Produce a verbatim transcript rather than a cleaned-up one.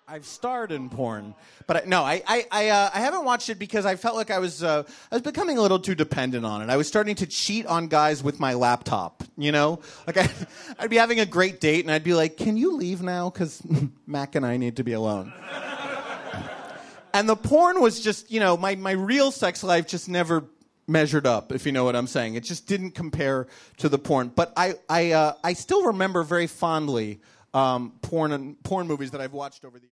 I've starred in porn, but I, no, I I I, uh, I haven't watched it because I felt like I was uh, I was becoming a little too dependent on it. I was starting to cheat on guys with my laptop. You know, like I, I'd be having a great date and I'd be like, "Can you leave now? Because Mac and I need to be alone." And the porn was just, you know, my my real sex life just never measured up, if you know what I'm saying. It just didn't compare to the porn. But I I uh, I still remember very fondly um, porn and porn movies that I've watched over the